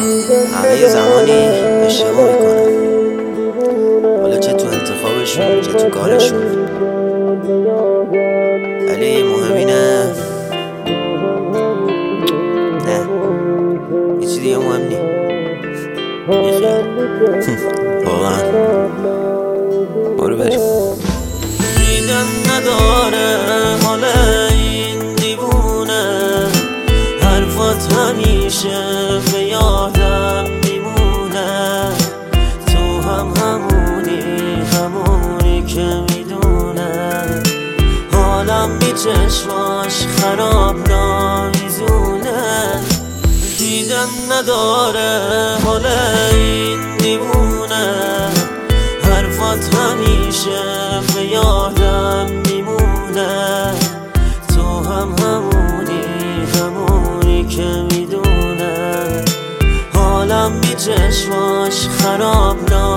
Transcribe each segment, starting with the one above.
همه یه زمانی اشتباه میکنن، حالا چه تو انتخابشون چه تو کارشون، ولی مهم اینه نه یه چیز دیگه مهم نی واقعا برو بریم. دیدن نداره حال این دیوونه، حرفات همیشه به یادم میمونه، تو همونی که میدونه، حالم بی چشماش خراب نایزونه. دیدن نداره حال این دیوونه، حرفات همیشه به یادم میمونه، تو همونی که میدونه، حالم بی چشماش خراب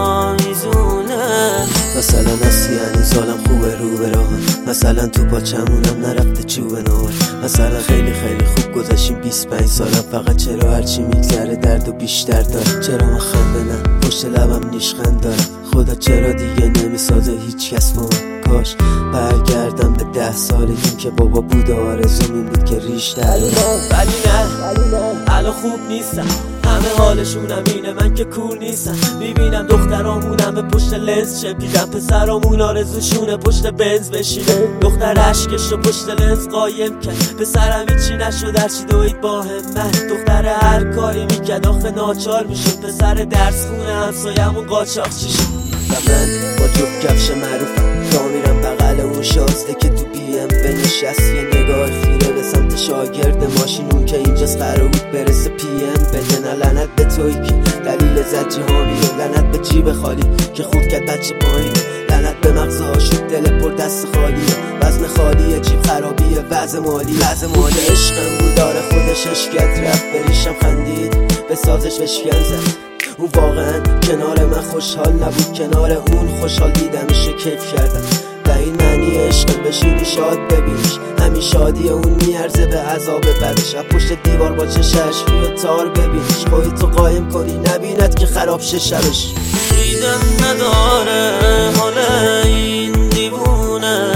نایزونه. مثلا هستی هنوز حالم خوبه رو به راه، مثلا تو پاچمونم نرفته چوب نار، مثلا خیلی خوب گذاشتیم 25 سالم، فقط چرا هرچی میگذره درد و بیشتر داره، چرا من خنده نه پشت لبم نیشخند دارم، خدا چرا دیگه نمیسازه هیچ کس با من، کاش برگردم به 10 سالگیم که بابا بود و آرزوم این بود که ریش داره، ولی نه الان خوب نیستم، همه حالشونم اینه من که کور نیستم، میبینم دخترامونم به پشت لنز چپیدن، پسرامون آرزوشونه پشت بنز بشینه، دختر عشقش رو پشت لنز قایم کرد، پسرم هیچی نشد هرچی دوید با همت، دختر هر کاری میکرد آخه ناچار میشد، پسر درس خونه همسایمون قاچاق چی شد، و من با جفت کفش معروفم تا میرم بغل اون شازده که تو بیم بنشست، یه نگاه خیره به سمت شاگرد ماشین اون که اینجاست قرار بود برسه PM بده، نه لعنت به توی که دلیل زجی هامی، لعنت به جیب خالی که خورد کرد بچه پایین، لعنت به مغزها شد دل پر دست خالیه، وزن خالیه جیب خرابیه، وضع مالی عشقم بود داره خودش اشکت رفت بریشم خندید به سازش بشکن زد، اون واقعا کنار من خوشحال نبود، کنار اون خوشحال دیدمش کیف کردم، و این معنی عشق بشینی شاد ببینیش، همین شادی اون میارزه به عذاب بعدش، از پشت دیوار با چشش روی تار ببینیش، خودتو قایم کنی نبیند که خراب شه شبش. دیدن نداره حال این دیوونه،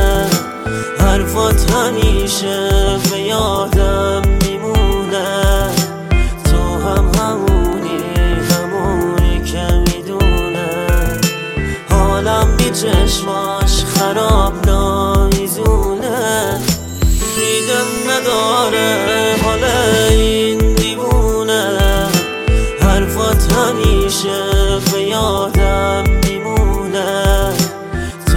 حرفات همیشه به یادم میمونه، تو همونی که میدونه، حالم بی چشماش خراب نایزونه. دیدن نداره حال این دیوونه، حرفات همیشه به یادم میمونه، تو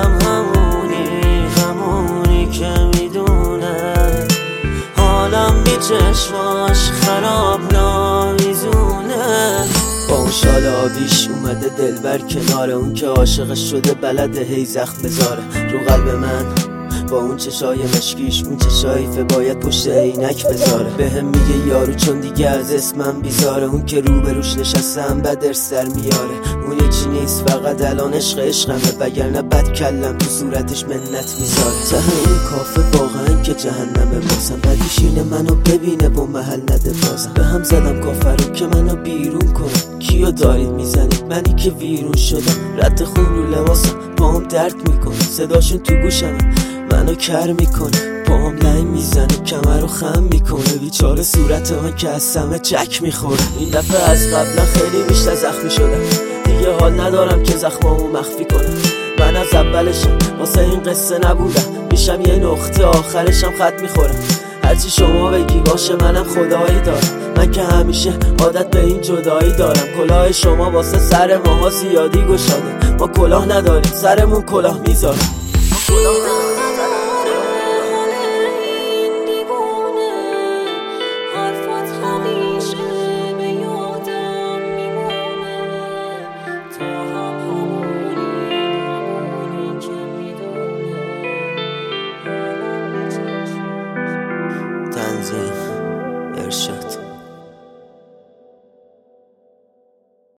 همونی که میدونه، حالم بی چشماش خراب نایزونه. با اون شال آبیش اومده دلبر کنار اون که عاشقش شده بلده هی زخم بذاره رو قلب من، با اون چشای مشکیش اون چشایفه باید پشت عینک بذاره، بهم میگه یارو چون دیگه از اسمم بیزاره، اون که روبروش نشستم بد ارس در میاره، اون یکی نیست فقط الان عشقمه، وگرنه بد کلم تو صورتش منت میذاره، ته اون کافه واقعا که جهنمه، بازم بدیش اینه منو ببینه با محل نده، بازم به هم زدم کافه رو که منو بیرون کنه، کیو دارید میزنید منی که ویرون شدم، رد خون رو لباسم با هم درد میکنه، صداشون تو گوشم منو کر میکنه، با هم لنگ میزنه کمر رو خم میکنه، بیچاره صورت من که از سمه چک میخوره، این دفعه از قبلا خیلی بیشتر زخمی شدم، دیگه حال ندارم که زخمامو مخفی کنم، من از اولشم واسه این قصه نبودم، میشم یه نقطه آخرشم خط میخورم، هرچی شما بگی باشه منم خدایی دارم، من که همیشه عادت به این جدایی دارم، کلاه شما واسه سر ماها زیادی گشاده، ما کلاه نداریم سرمون کلاه میذارم.